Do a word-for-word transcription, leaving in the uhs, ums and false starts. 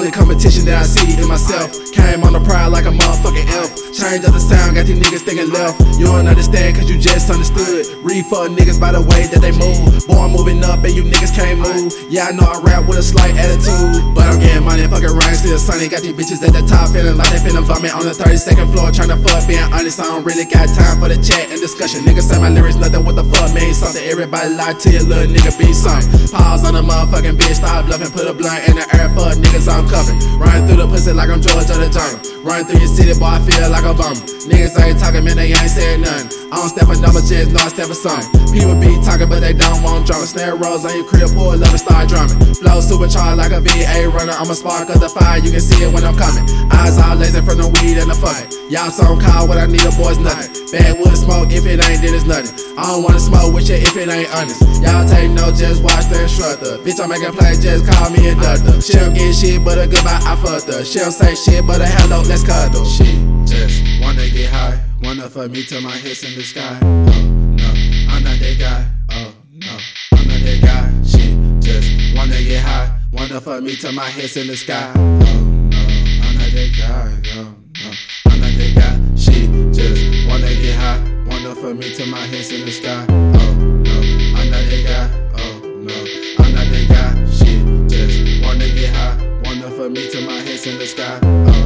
Only competition that I see is myself. Came on the pride like a motherfucking elf. Change up the sound, got these niggas thinking left. You don't understand cause you just understood. Read for niggas by the way that they move. Boy, I'm moving up and you niggas can't move. Yeah, I know I rap with a slight attitude, but I'm getting money, fucking rain, still sunny. Got these bitches at the top feeling like they finna vomit on the thirty-second floor, tryna fuck. Being honest, I don't really got time for the chat and discussion. Niggas say my lyrics nothing, what the fuck mean something. Everybody lie to you, little nigga be something. Pause on the motherfucking bitch, stop bluffing. Put a blunt in the air for niggas I'm cuffing. Run through the pussy like I'm George of the jungle. Run through your city, boy, I feel like a bummer. Niggas ain't talking, man, they ain't said nothing. I don't step for numbers, just know I step for something. People be talking, but they don't want drama. Snare rolls on your crib, pull up and start drumming. Flow supercharged like a V eight runner. I'm a spark of the fire, you can see it when I'm coming. Eyes all lazy from the weed and the fight. Y'all so call what I need, a boy's nothing. Backwood smoke, if it ain't, then it's nothing. I don't wanna smoke with you if it ain't honest. Y'all take no, just watch the instructor. Bitch, I'm making plays, just call me a doctor. She don't get shit, but a goodbye, I fucked her. She don't say shit, but a hello, let's cuddle. She just wanna get high, wanna fuck me till my hips in the sky. Oh no, I'm not that guy. Oh no, I'm not that guy. She just wanna get high, wanna fuck me till my hips in the sky. Oh no, I'm not that guy. Oh no, I'm not that guy. She just wanna get high, wanna fuck me till my hips in the sky. Oh no, I'm not that guy. Oh no, I'm not that guy. She just wanna get high, wanna fuck me till my hips in the sky. Oh